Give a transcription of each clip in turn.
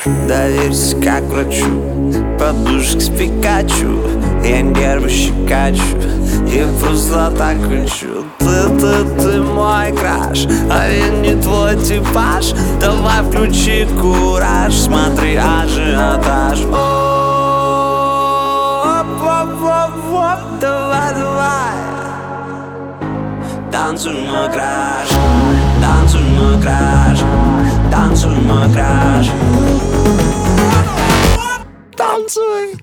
Доверься как врачу, подушек с Пикачу. Я нервы щекочу, я просто так хочу. Ты мой краш, а я не твой типаж. Давай включи кураж, смотри ажиотаж. Давай, давай. Танцуй, мой краш, танцуй, мой краш, танцуй, мой краш. Танцуй.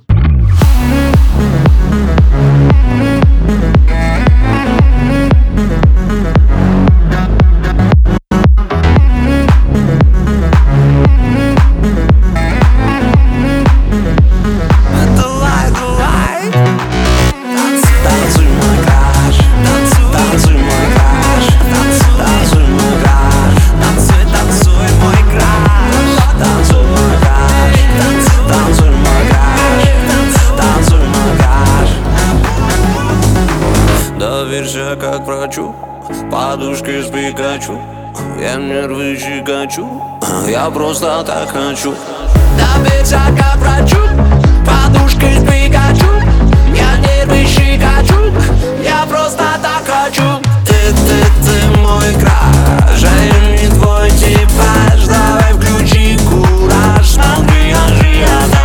Доверься как врачу, подушкой с Пикачу. Я нервы щекочу, я просто так хочу. Доверься как врачу, подушкой с Пикачу. Я нервы щекочу, я просто так хочу. Ты мой краш, а я не твой типаж. Давай включи кураж, смотри ажиотаж.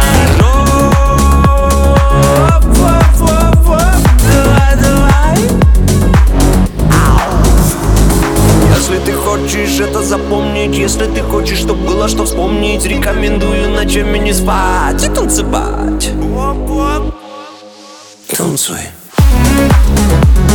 Если ты хочешь это запомнить, если ты хочешь, чтоб было что вспомнить, рекомендую ночами не спать и танцевать. Танцуй.